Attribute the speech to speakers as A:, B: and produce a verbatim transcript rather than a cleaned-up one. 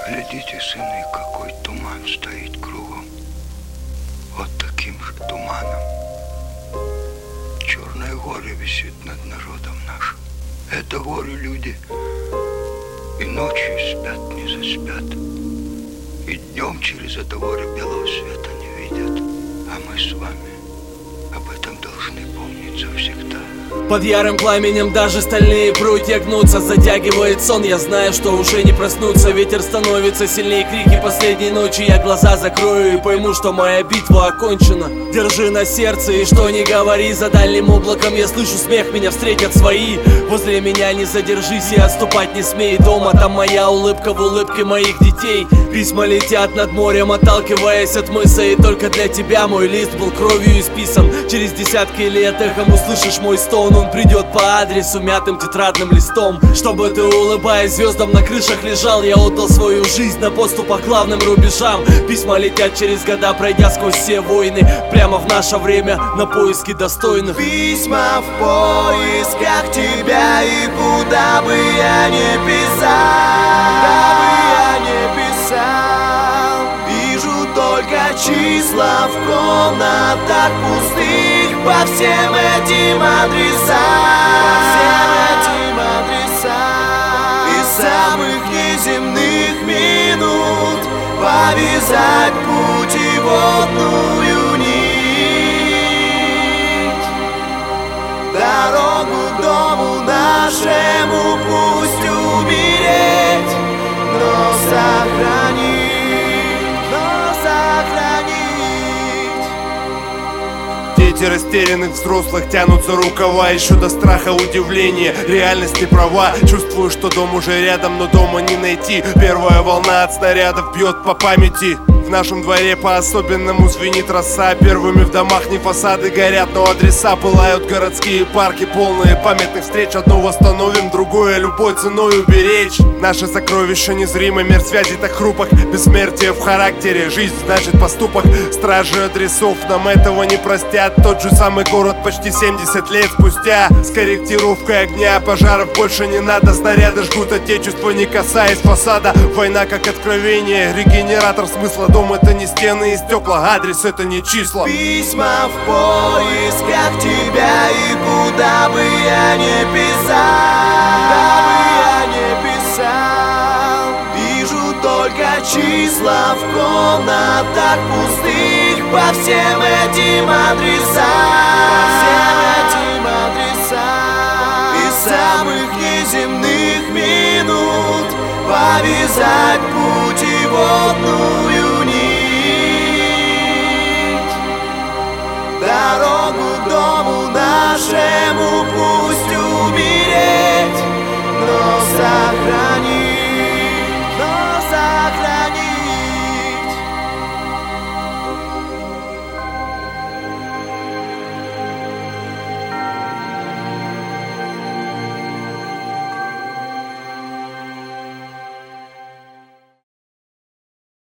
A: Глядите, сыны, какой туман стоит кругом. Вот таким же туманом черное горе висит над народом нашим. Это горе люди и ночью спят, не заспят, и днем через это горе белого света не видят. А мы с вами об этом должны помнить завсегда.
B: Под ярым пламенем даже стальные прутья гнутся. Затягивает сон, я знаю, что уже не проснуться. Ветер становится сильнее, крики последней ночи. Я глаза закрою и пойму, что моя битва окончена. Держи на сердце и что не говори. За дальним облаком я слышу смех, меня встретят свои. Возле меня не задержись и отступать не смей. Дома там моя улыбка в улыбке моих детей. Письма летят над морем, отталкиваясь от мыса. И только для тебя мой лист был кровью исписан. Через десятки лет эхом услышишь мой стон. Он придет по адресу мятым тетрадным листом. Чтобы ты, улыбаясь звездам, на крышах лежал. Я отдал свою жизнь на поступах главным рубежам. Письма летят через года, пройдя сквозь все войны. Прямо в наше время на поиски достойных.
C: Письма в поисках тебя, и куда бы я ни писал, куда бы я ни писал, вижу только числа в комнатах пустых по всем этим адресам, по всем этим адресам. Из самых неземных минут повязать путеводную нить. Дорогу к дому нашему пусть умереть, но сохранить, но сохранить.
D: Дети растерянных взрослых тянут за рукава. Еще до страха удивления, реальность не права. Чувствую, что дом уже рядом, но дома не найти. Первая волна от снарядов бьет по памяти. В нашем дворе по-особенному звенит роса. Первыми в домах не фасады горят, но адреса. Пылают городские парки, полные памятных встреч. Одно восстановим, другое любой ценой уберечь. Наше сокровище незримый, мир связи так хрупок. Бессмертие в характере, жизнь значит поступок. Стражи адресов нам этого не простят. Тот же самый город почти семьдесят лет спустя. С корректировкой огня пожаров больше не надо. Снаряды жгут отечество, не касаясь фасада. Война как откровение, регенератор смысла. Дом это не стены и стекла, адрес это не числа.
C: Письма в поисках тебя, и куда бы я ни писал, куда бы я ни писал, вижу только числа в комнатах пустых по всем этим адресам, по всем этим адресам. Из самых неземных минут повязать путеводную нить. Дорогу к дому нашему пусть умереть, но сохранить.